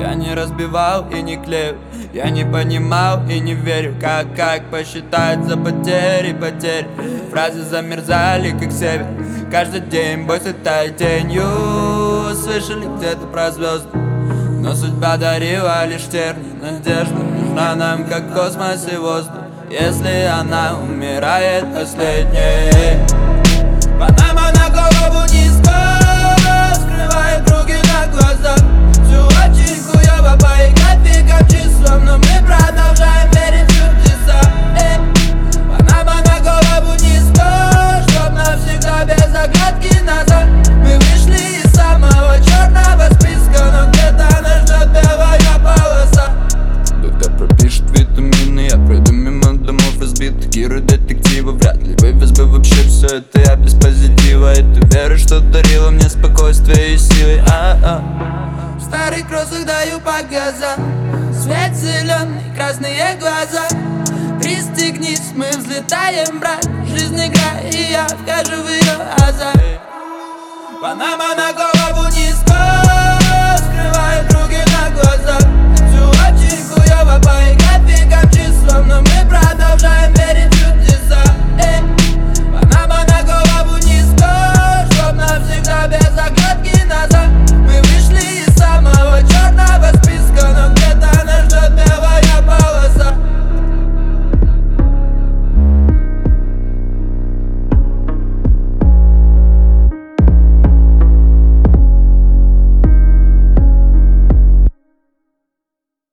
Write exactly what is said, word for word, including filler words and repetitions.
Я не разбивал и не клею, я не понимал и не верю. Как, как посчитать за потери, потери. Фразы замерзали, как север. Каждый день бой светает тенью. Слышали где-то про звезды, но судьба дарила лишь терни. Надежда нужна нам, как космос и воздух, если она умирает последней. Панама на голову низко, скрывая круги на глазах. Все очень хуёво по их графикам, числам, но мы продолжаем верить в чудеса. Эй. Панама на голову низко, чтоб навсегда без оглядки назад. Мы вышли из самого черного списка, но где-то нас ждет белая полоса. Доктор пропишет витамины, я пройду мимо домов разбитых. Герой детектива вряд ли вывез бы вообще все это я без позитива. И ты веришь, что дарила мне спокойствие и силы. А-а. В старых кроссах даю по газам, свет зеленый, красные глаза. Пристегнись, мы взлетаем, брат. Жизнь игра, и я вхожу в ее азарт. Панама на